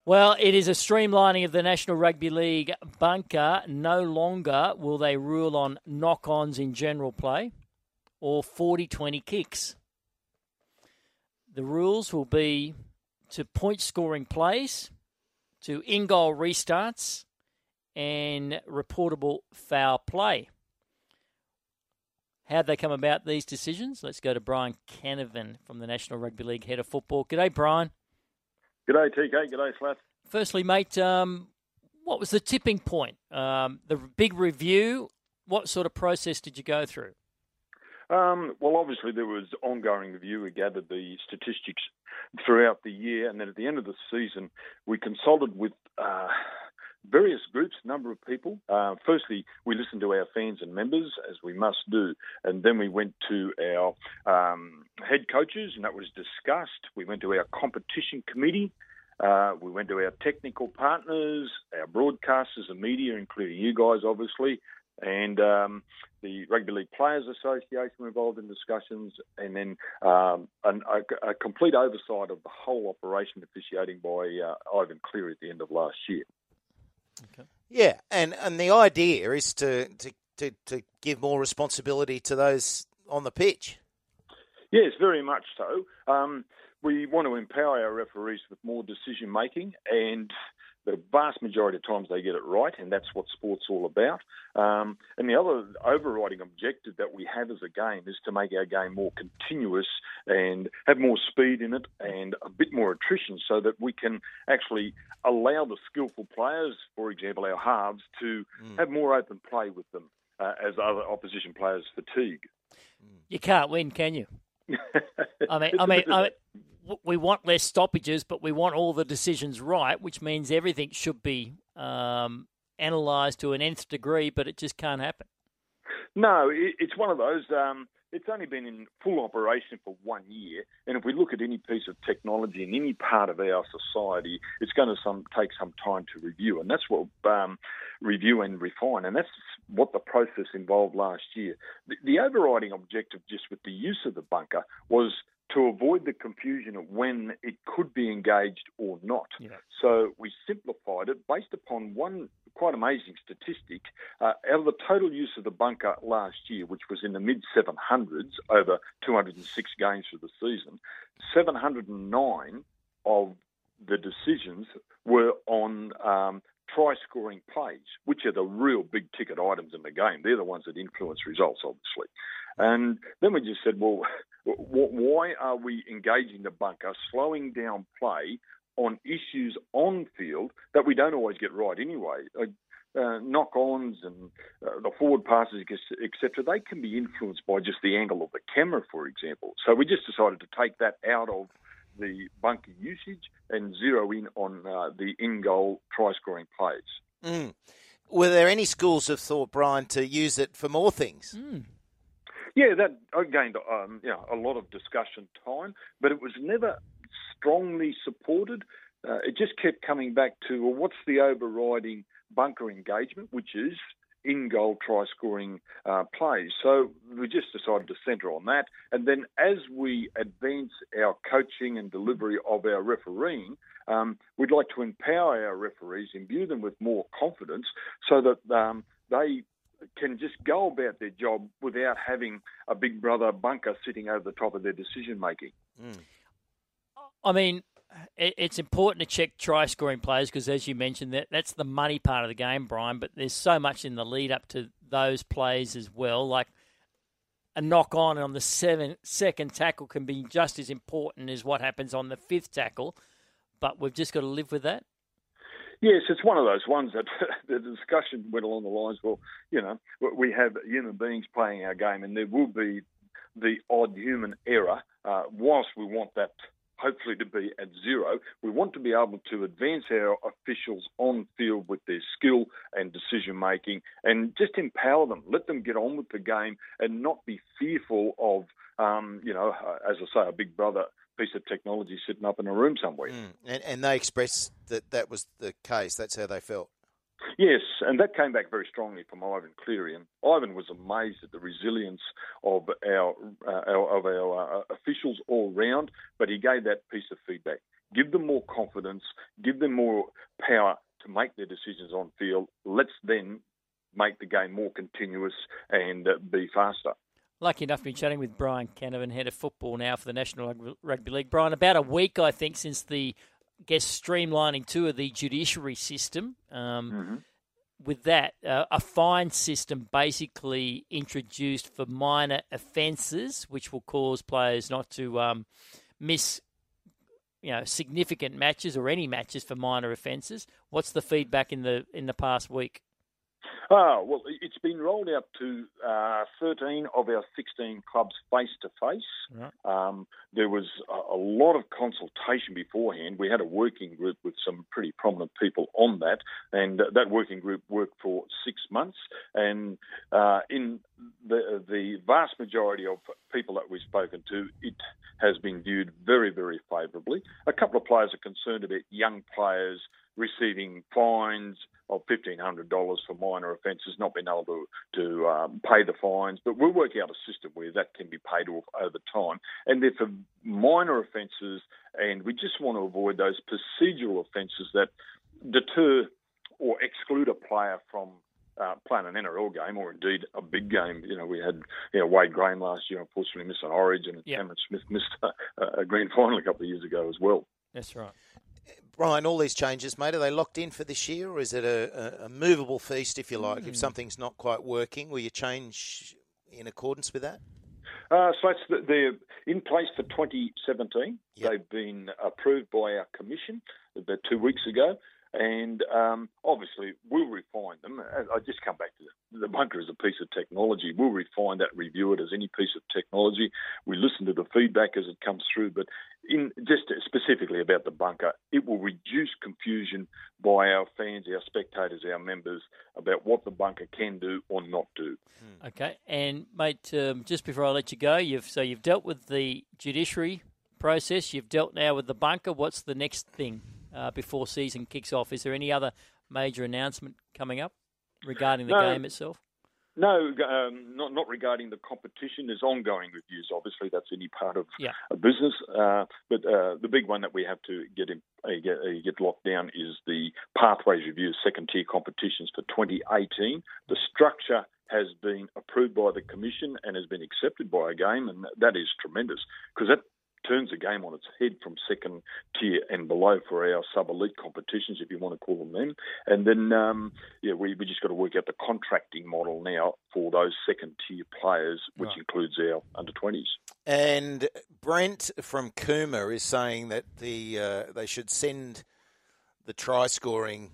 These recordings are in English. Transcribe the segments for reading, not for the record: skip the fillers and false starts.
Well, it is a streamlining of the National Rugby League bunker. No longer will they rule on knock-ons in general play or 40-20 kicks. The rules will be to point-scoring plays, to in-goal restarts, and reportable foul play. How'd they come about, these decisions? Let's go to Brian Canavan from the National Rugby League, head of football. G'day, Brian. G'day, TK. G'day, Slav. Firstly, mate, what was the tipping point? The big review, what sort of process did you go through? Well, obviously there was ongoing review. We gathered the statistics throughout the year, and then at the end of the season, we consulted with various groups, number of people. Firstly, we listened to our fans and members, as we must do, and then we went to our head coaches, and that was discussed. We went to our competition committee. We went to our technical partners, our broadcasters and media, including you guys, obviously, and the Rugby League Players Association were involved in discussions, and then a complete oversight of the whole operation, officiating by Ivan Cleary at the end of last year. Okay. Yeah, and the idea is to give more responsibility to those on the pitch. Yes, very much so. We want to empower our referees with more decision making, and the vast majority of times they get it right, and that's what sport's all about. And the other overriding objective that we have as a game is to make our game more continuous and have more speed in it and a bit more attrition, so that we can actually allow the skillful players, for example, our halves, to have more open play with them as other opposition players fatigue. You can't win, can you? I mean, we want less stoppages, but we want all the decisions right, which means everything should be analysed to an nth degree, but it just can't happen. No, it's one of those. It's only been in full operation for 1 year, and if we look at any piece of technology in any part of our society, it's going to take some time to review, and that's what review and refine, and that's what the process involved last year. The overriding objective, just with the use of the bunker, was to avoid the confusion of when it could be engaged or not. Yeah. So we simplified it based upon one quite amazing statistic. Out of the total use of the bunker last year, which was in the mid-700s over 206 games for the season, 709 of the decisions were on try-scoring plays, which are the real big-ticket items in the game. They're the ones that influence results, obviously. And then we just said, well, why are we engaging the bunker, slowing down play on issues on field that we don't always get right anyway? Knock-ons and the forward passes, etc., they can be influenced by just the angle of the camera, for example. So we just decided to take that out of the bunker usage and zero in on the in-goal try-scoring plays. Mm. Were there any schools of thought, Brian, to use it for more things? Yeah, that gained a lot of discussion time, but it was never strongly supported. It just kept coming back to, well, what's the overriding bunker engagement, which is in-goal try-scoring plays. So we just decided to centre on that. And then as we advance our coaching and delivery of our refereeing, we'd like to empower our referees, imbue them with more confidence so that they can just go about their job without having a big brother bunker sitting over the top of their decision-making. I mean, it's important to check try-scoring players because, as you mentioned, that's the money part of the game, Brian, but there's so much in the lead-up to those plays as well. Like a knock-on on the second tackle can be just as important as what happens on the fifth tackle, but we've just got to live with that. Yes, it's one of those ones that the discussion went along the lines, well, you know, we have human beings playing our game and there will be the odd human error. Whilst we want that hopefully to be at zero, we want to be able to advance our officials on field with their skill and decision-making and just empower them, let them get on with the game and not be fearful of, as I say, a big brother piece of technology sitting up in a room somewhere. And they expressed that was the case. That's how they felt. Yes, and that came back very strongly from Ivan Cleary. And Ivan was amazed at the resilience of our officials all round, but he gave that piece of feedback. give them more confidence, give them more power to make their decisions on field. Let's then make the game more continuous and be faster. Lucky enough to be chatting with Brian Canavan, head of football now for the National Rugby League. Brian, about a week, I think, since the streamlining too of the judiciary system. With that, a fine system basically introduced for minor offences, which will cause players not to miss, significant matches or any matches for minor offences. What's the feedback in the past week? Well, it's been rolled out to 13 of our 16 clubs face-to-face. Right. There was a lot of consultation beforehand. We had a working group with some pretty prominent people on that, and that working group worked for 6 months. And in the vast majority of people that we've spoken to, it has been viewed very, very favourably. A couple of players are concerned about young players receiving fines of $1,500 for minor offences, not being able to pay the fines. But we'll work out a system where that can be paid off over time. And they're for minor offences, and we just want to avoid those procedural offences that deter or exclude a player from playing an NRL game or indeed a big game. We had Wade Graham last year, unfortunately missed an Origin, and Cameron Smith missed a grand final a couple of years ago as well. That's right. Brian, all these changes, mate, are they locked in for this year, or is it a movable feast, if you like? If something's not quite working, will you change in accordance with that? So they're in place for 2017. Yep. They've been approved by our commission about 2 weeks ago. And obviously, we'll refine them. I just come back to the bunker as a piece of technology. We'll refine that, review it as any piece of technology. We listen to the feedback as it comes through. But just specifically about the bunker, it will reduce confusion by our fans, our spectators, our members about what the bunker can do or not do. Okay. And, mate, just before I let you go, you've dealt with the judiciary process. You've dealt now with the bunker. What's the next thing? Before season kicks off, is there any other major announcement coming up regarding the game itself? No, not regarding the competition. There's ongoing reviews. Obviously, that's any part of a business. But the big one that we have to get locked down is the pathways review, second-tier competitions for 2018. The structure has been approved by the commission and has been accepted by a game, and that is tremendous because that turns the game on its head from second tier and below for our sub-elite competitions, if you want to call them them. And then, we just got to work out the contracting model now for those second tier players, which includes our under-20s. And Brent from Cooma is saying that they should send the try-scoring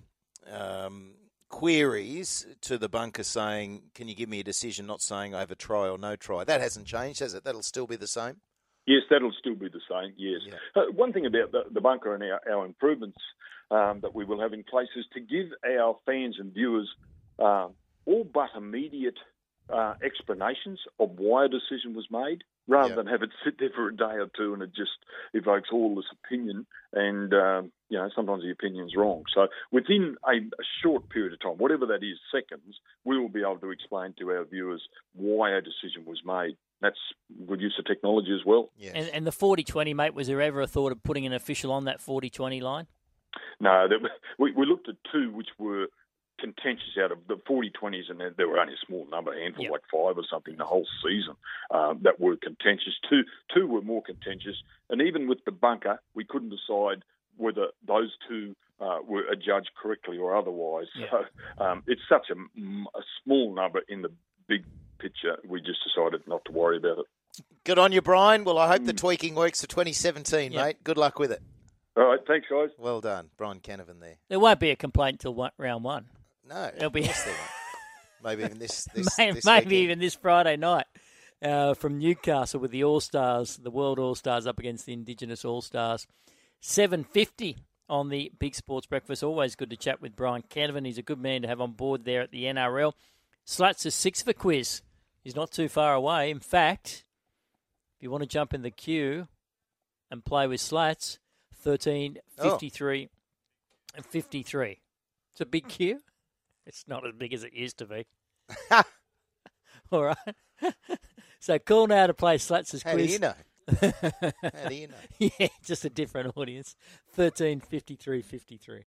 queries to the bunker saying, can you give me a decision, not saying I have a try or no try. That hasn't changed, has it? That'll still be the same? Yes, that'll still be the same, yes. Yeah. One thing about the bunker and our improvements that we will have in place is to give our fans and viewers all but immediate explanations of why a decision was made, rather than have it sit there for a day or two and it just evokes all this opinion and, sometimes the opinion's wrong. So within a short period of time, whatever that is, seconds, we will be able to explain to our viewers why a decision was made. That's good use of technology as well. Yes. And the 40-20, mate, was there ever a thought of putting an official on that 40-20 line? No, we looked at two which were contentious out of the 40-20s, and there were only a small number, a handful, like 5 or something, the whole season, that were contentious. Two were more contentious, and even with the bunker, we couldn't decide whether those two were adjudged correctly or otherwise. Yeah. So it's such a small number in the big picture, we just decided not to worry about it. Good on you, Brian. Well, I hope the tweaking works for 2017, mate. Good luck with it. All right, thanks, guys. Well done. Brian Canavan there. There won't be a complaint till round one. No. There'll be maybe even this maybe even this Friday night from Newcastle with the All-Stars, the World All-Stars up against the Indigenous All-Stars. 7:50 on the Big Sports Breakfast. Always good to chat with Brian Canavan. He's a good man to have on board there at the NRL. Slats is 6 for quiz. He's not too far away. In fact, if you want to jump in the queue and play with Slats, 13, 53, and 53. It's a big queue. It's not as big as it used to be. All right. So call now to play Slats' quiz. How do you know? How do you know? Yeah, just a different audience. 13 53 53.